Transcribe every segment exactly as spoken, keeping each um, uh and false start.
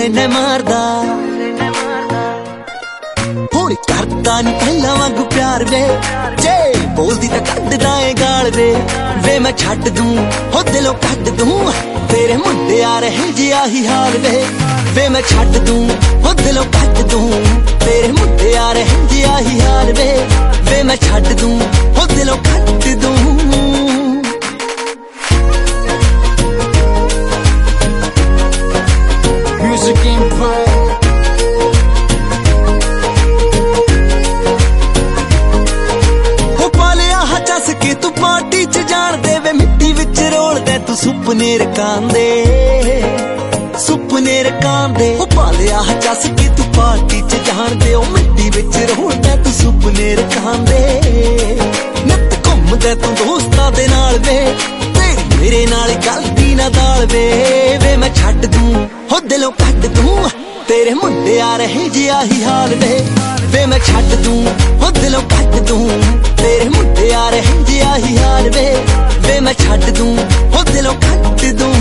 रहना मारदा हुण करदा नी पहला वांगू प्यार वे जे बोलदी तां कड्डदा ए गाल वे वे मैं छड्ड दूं हो दिलों कड्ड दूं तेरे मुंडे आ रहे जी आही हाल वे वे मैं छड्ड दूं हो दिलों कड्ड दूं तेरे मुंडे आ रहे जी आही हाल वे वे मैं छड्ड दूं हो दिलों कड्ड दूं Music Empire हो पालिया हा चस के तू पार्टी च जान दे वे मिट्टी विच रोल दे तू सुपने रकांदे सुपने रकांदे हो पालिया हा चस के तू पार्टी च जान दे ओ मिट्टी विच रोल दे तू सुपने रकांदे नत घुमदे तू दोस्तां दे नाल वे तेरी मेरे नाल गलती ना दाल वे वे मैं छड्ड दूं हो दिलों कड्ड दूं तेरे मुंडे आ रहे जी आही हाल वे वे मैं छड्ड दूं हो दिलों कड्ड दूं तेरे मुंडे आ रहे जी आही हाल वे वे मैं छड्ड दूं हो दिलों कड्ड दूं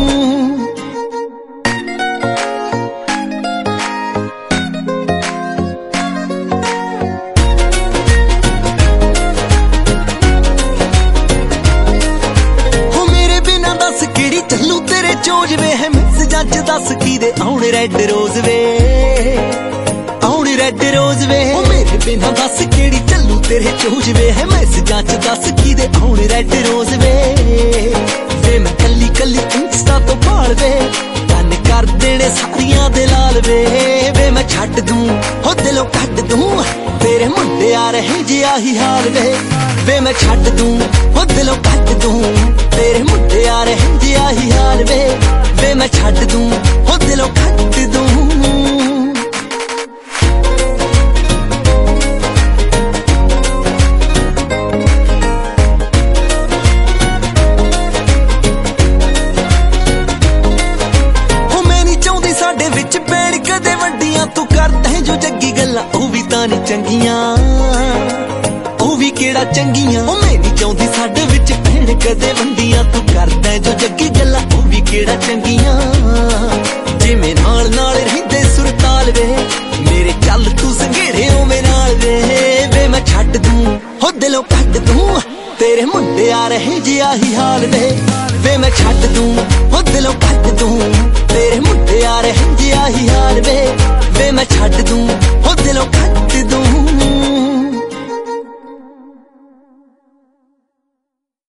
चलू तेरे चोज वे है मैसेजां च दस की दे आउण रेड रोज वे आउण रेड रोज वे ओ मेरे बिना दस केड़ी चलू तेरे चोज वे है मैसेजां च दस की दे आउण रेड रोज वे वे मैं कल्ली कल्ली इंस्टा तो भाल वे तन कर देने सारियां दे लाल वे वे मैं छड्ड दूं हो दिलों कड्ड दूं तेरे मुंडे आ रहे जी आही हाल वे वे मैं छड्ड दूं हो दिलों कड्ड दूं तेरे मुंडे आ रहे जी आही हाल वे वे मैं छड्ड दूं हो दिलों कड्ड दूं हो मैं नहीं चाहुंदी साडे विच पैण कदे वड्डियां तू करदा है जो जग्गी गल्लां ओ भी तां नहीं चंगियां ओ भी केड़ा चंगियां ओ मैं नहीं चाहुंदी साडे विच पैण कदे वड्डियां तू करदा है जो जग्गी गल्लां ओ भी केड़ा चंगियां जिवें नाल नाल रहिंदे सुरताल वे मेरे चल तू संघेड़े ओवें नाल वे वे मैं छड्ड दूं हो दिलों कड्ड दूं तेरे मुंडे आ रहे जी आही हाल वे वे मैं छड्ड दूं हो दिलों कड्ड दूं